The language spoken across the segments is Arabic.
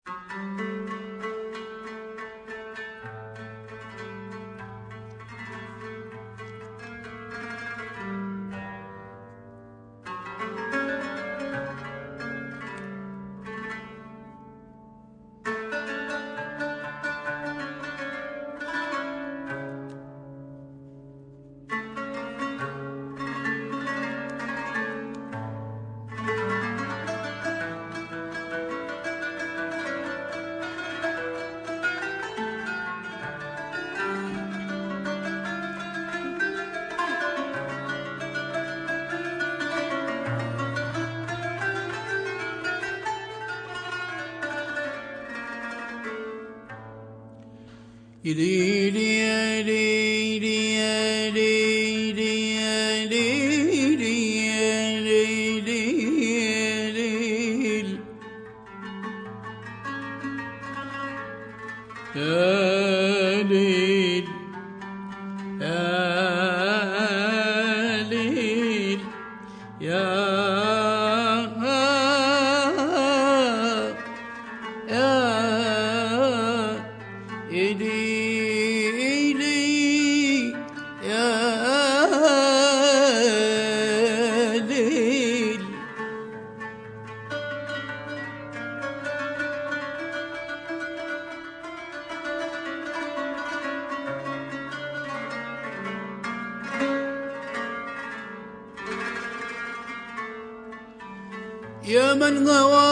يا من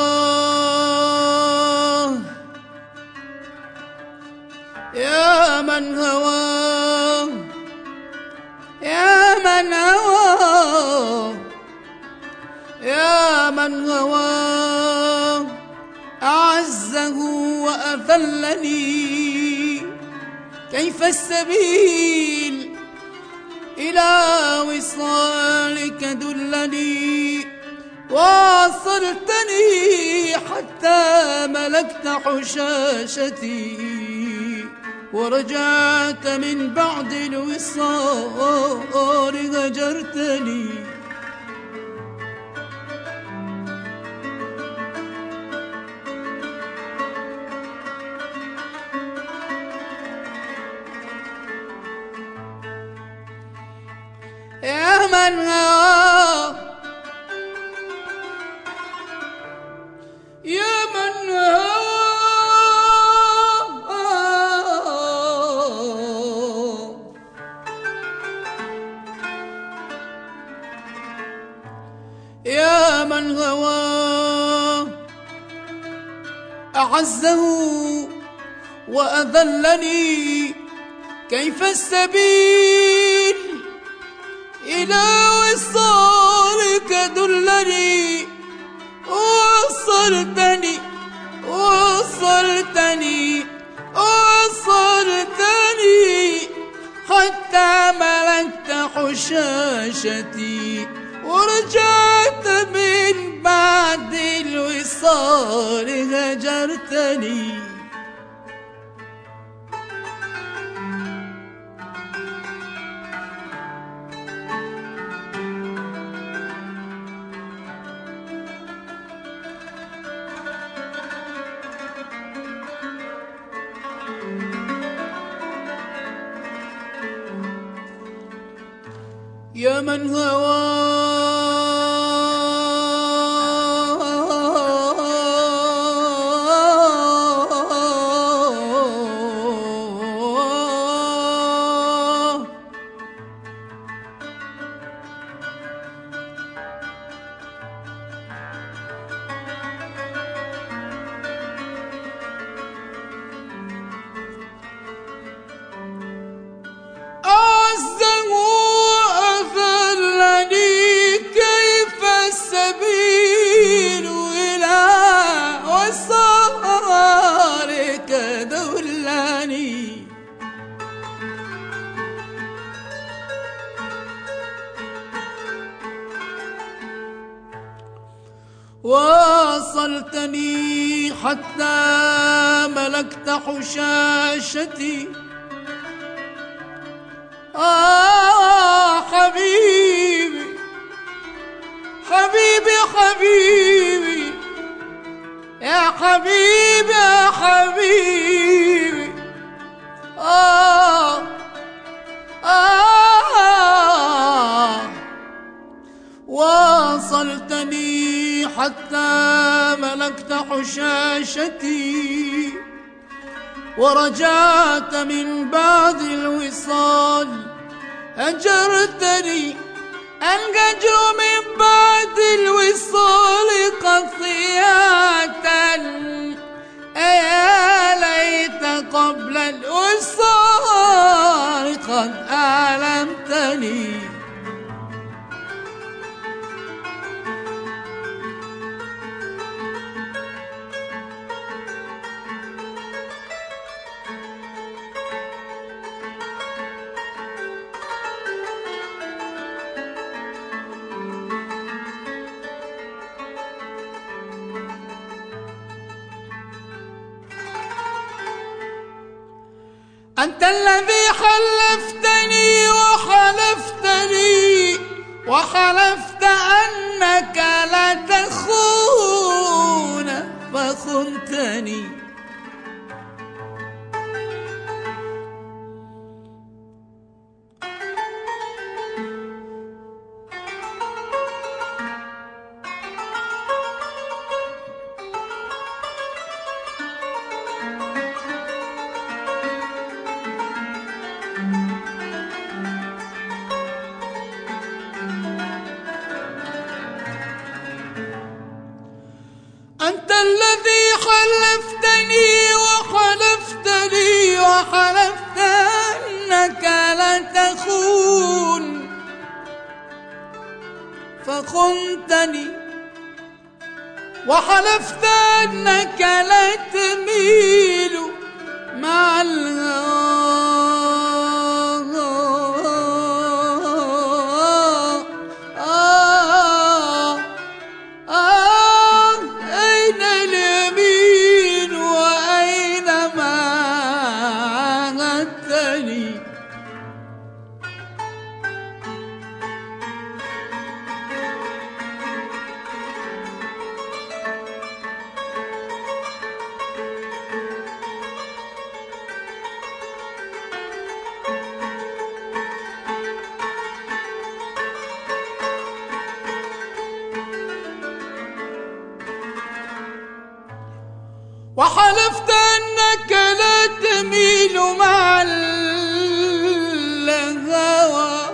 هواه يا من هواه يا من هواه يا من هواه أعزه وأذلني كيف السبيل إلى وصالك دلني واصلتني حتى ملكت حشاشتي ورجعت من بعد الوصال هجرتني يا من هواه يا من هواه يا من هواه أعزه وأذلني كيف السبيل إلى وصالك دلني وصلتني وصلتني وصلتني حتى ملكت حشاشتي ورجعت من بعد الوصال هجرتني يا من هواه واصلتني حتى ملكت حشاشتي حبيبي حبيبي حبيبي يا يا حبيبي يا حبيبي واصلتني حتى ملكت حشاشتي ورجعت من بعد الوصال هجرتني الهجر من بعد الوصال قطيعة يا ليت قبل الوصال قد أعلمتني أنت الذي حلفتني وحلفت أنك لا تخون فخنتني أنت الذي حلفتني وحلفت أنك لا تخون فخنتني وحلفت أنك لا تميل مع الهوى وحلفت أنك لا تميل مع الهوى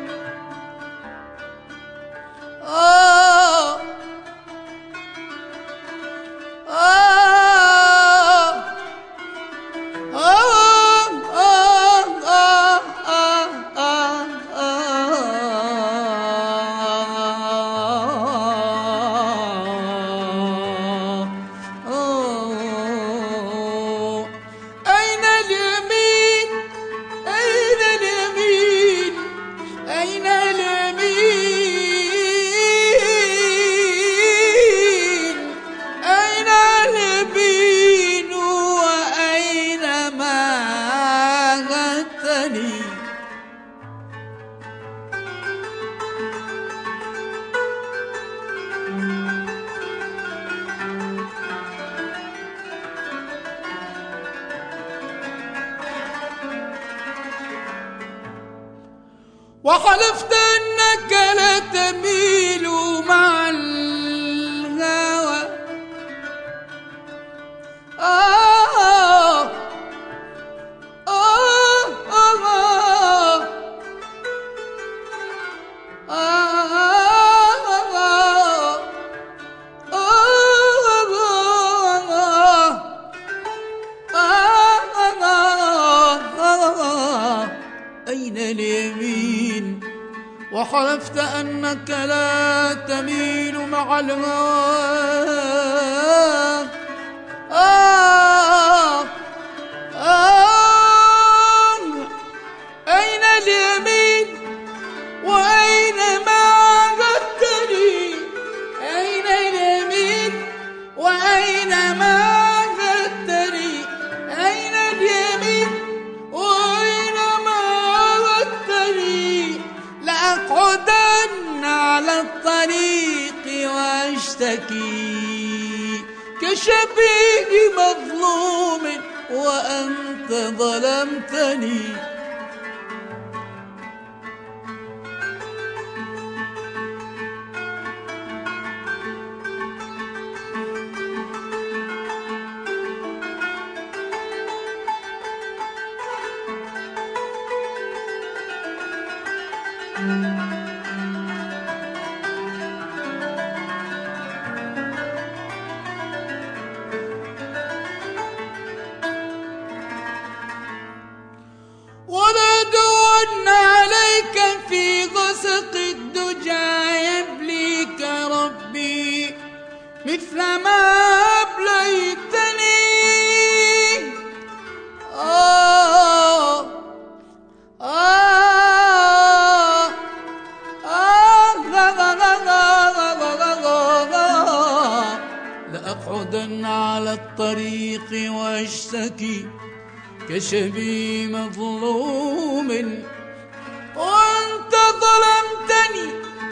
وحلفت أنك لا تميل مع الهوى أين اليمين وحلفت أنك لا تميل مع الهوى أين اليمين وأين ما عهدتني أين اليمين وأين ما عهدتني أين اليمين وأين ما عهدتني لأقعدن على الطريق وأشتكي كشبيه مظلوم وأنت ظلمتني. ونادون عليك في غسق الدجى يبليك ربي مثل ما أبليتني. لأقعدن على الطريق وأشتكي كشبي مظلوم وأنت ظلمتني.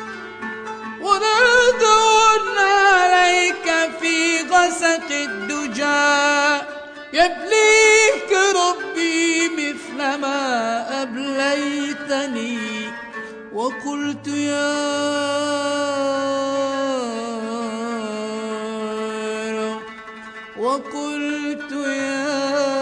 ونادون عليك في غسق الدجى يبليك ربي مثل ما أبليتني. وقلت يا رب، وقلت يا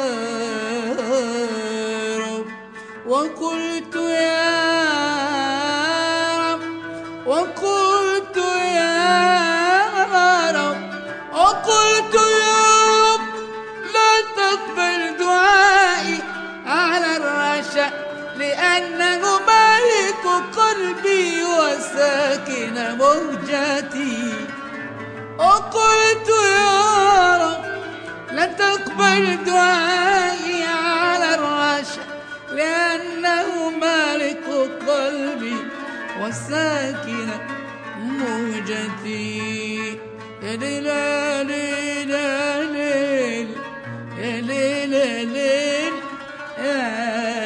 رب، وقلت يا رب، وقلت يا رب، وقلت يا رب لا تقبل دعائي على الرشا لأنه مالك قلبي وساكن مهجتي. وقلت يا رب لا تقبل دعائي على الرشا لأنه مالك قلبي وساكن مهجتي. يا ليل يا ليل يا ليل يا ليل يا ليل يا